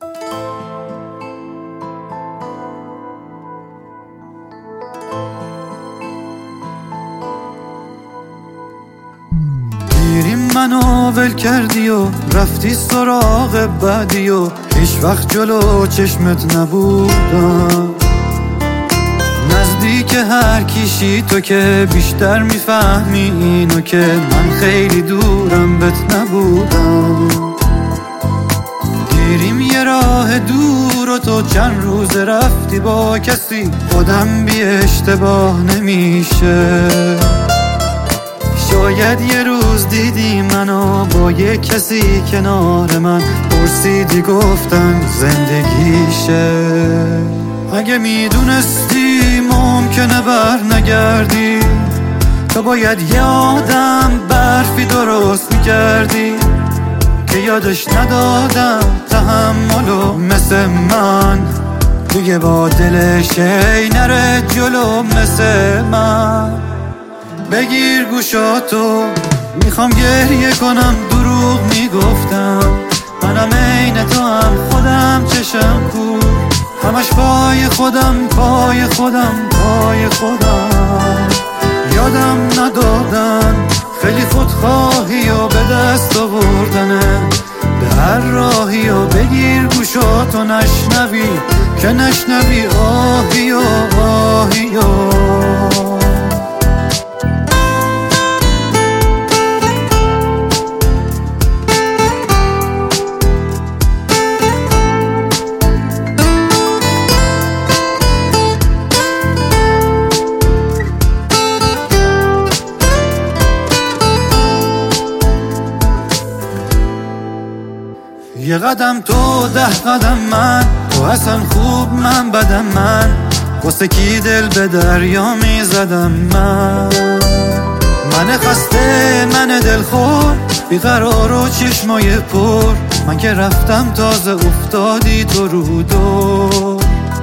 دیریم منو ول کردی و رفتی سراغ بعدی و هیچ وقت جلو چشمت نبودم. نزدیک هر کیشی تو که بیشتر میفهمی اینو که من خیلی دورم بهت نبودم. دیریم یه راه دور و تو چند روز رفتی با کسی، خودم بی اشتباه نمیشه. شاید یه روز دیدی منو با یه کسی کنار من، پرسیدی گفتم زندگیشه. اگه میدونستی ممکنه بر نگردی، تو باید یه آدم برفی درست میکردی که یادش ندادم تحملو مثل من، دیگه با دلش ای نره جلو مثل من. بگیر گوشاتو میخوام گریه کنم، دروغ میگفتم منم عین تو هم، خودم چشم کور، همش پای خودم پای خودم پای خودم. یادم ندادن خیلی خودخواهی و به دست آوردنه به هر راهی و بگیر گوشاتو نشنوی که نشنوی آهی و آهی و. یه قدم تو 10 قدم من، تو اصلا خوب من بدم من، واسه کی دل به دریا میزدم من خسته من دلخور بیقرار و چشمای پر، من که رفتم تازه افتادی تو رو دور.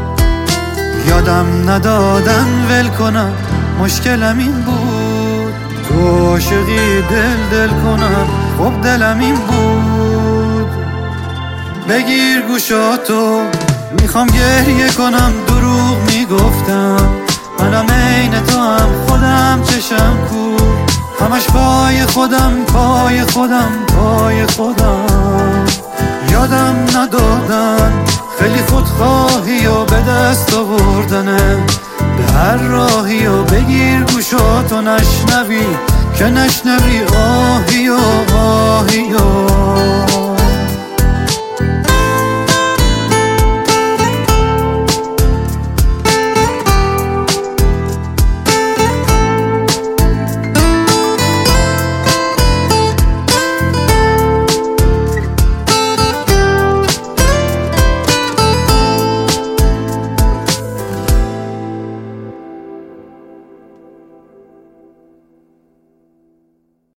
یادم ندادن ول کنم مشکلم این بود، تو عاشقی دل کنم خب دلم این بود. بگیر گوشاتو میخوام گریه کنم، دروغ میگفتم منم عین تو هم، خودم چشم کور، همش پای خودم پای خودم پای خودم. یادم ندادن خیلی خودخواهی و به دست آوردنه به هر راهی و بگیر گوشاتو نشنوی که نشنوی آهی و آهی و.